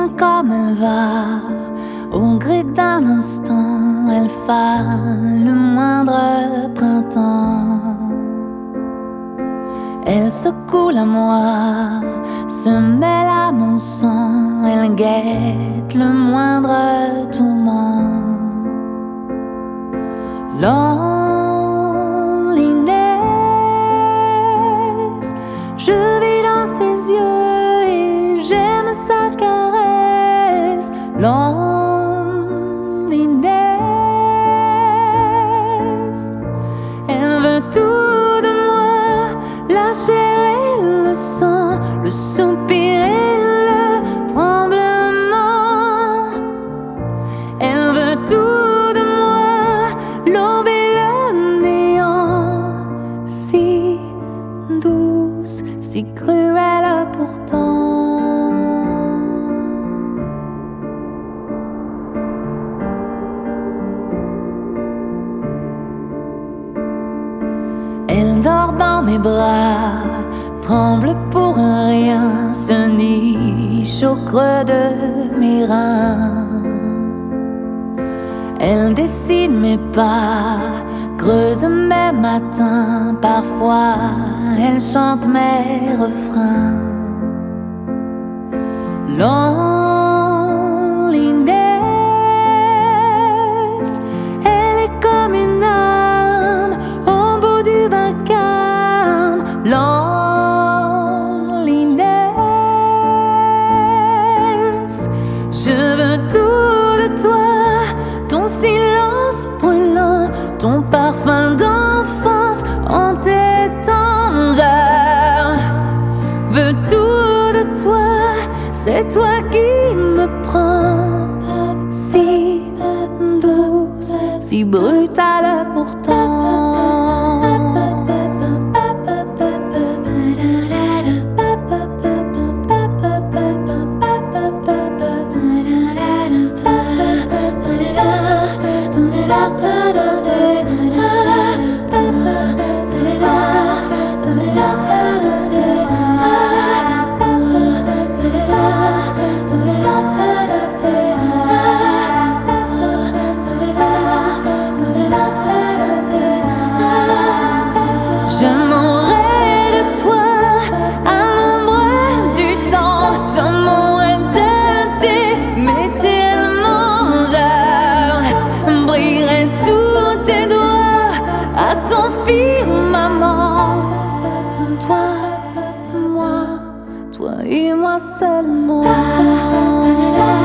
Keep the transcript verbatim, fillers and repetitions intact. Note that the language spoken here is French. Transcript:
bien comme elle va, au gré d'un instant, elle fane le moindre printemps. Elle se coule à moi, se mêle à mon sang, elle guette le moindre tourment. Loneliness, je vis dans ses yeux et j'aime sa caresse. Loneliness, elle veut tout de moi, la chair et le sang, le soupir et le tremblement. Elle veut tout de moi, l'aube et le néant, si douce, si cruelle pourtant. Elle dort dans mes bras, tremble pour un rien, se niche au creux de mes reins. Elle dessine mes pas, creuse mes matins, parfois elle chante mes refrains. Loneliness, elle est comme une âme au bout du vacarme. Loneliness, je veux tout de toi, ton silence brûlant, ton parfum d'enfance en t'étendard. Veux tout de toi, c'est toi qui me prends, si douce, si brutale pourtant. Je mourrai de toi à l'ombre du temps, je mourrai de t'aimer tellement, je brillerai sous tes doigts à ton firmament. Toi, moi, toi et moi seulement.